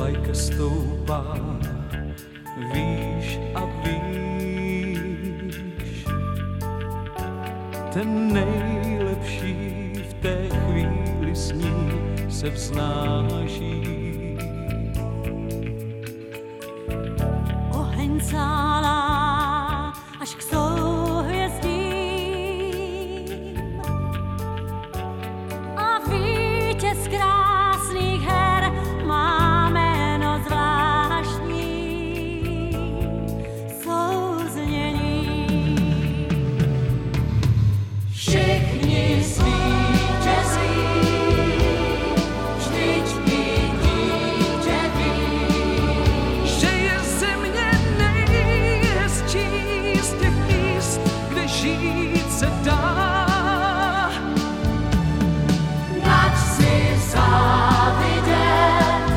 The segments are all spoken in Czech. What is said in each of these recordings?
lajka stoupá, výš a výš. Ten nejlepší v té chvíli s ní se vznáší. Oheň zálá až k souhvězdím a vítěz krásných her má jméno zvláštní souznění. Všichni zvítězí, vždyť i dítě ví, Že je země nejhezčí z těch míst, kde žít se dá. nač si závidět,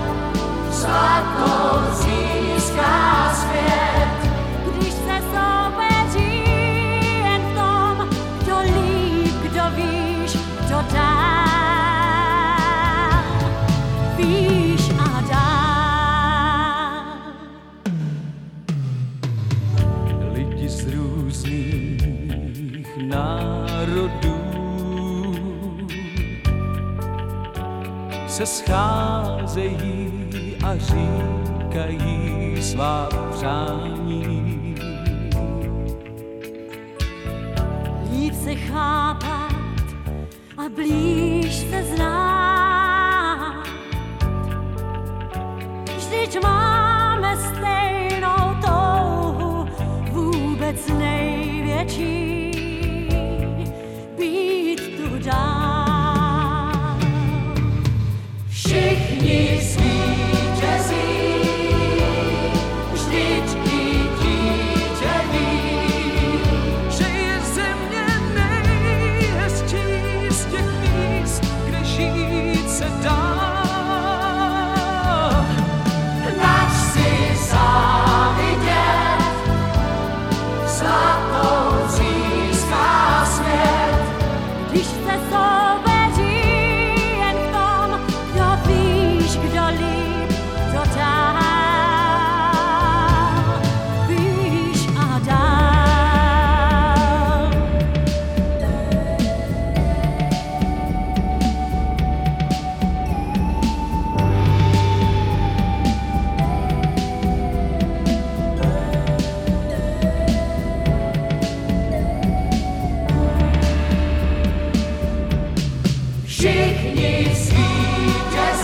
zlatou získá svět, když se soupeří jen v tom, kdo líp, kdo víš, kdo dál, víš a dál. Lidi z různých národů se scházejí a říkají svá přání. Líp se chápat a blíž se znát. Vždyť máme stejnou touhu, vůbec největší, být tu dál. Všichni zvítězí, vždyť i dítě ví, Že je země nejhezčí z těch míst, kde žít se dá. nač si závidět, zlatou získá svět, když se soupeří jen v tom, kdo víš, kdo líp, kdo dál, víš a dál. Všichni zvítězí,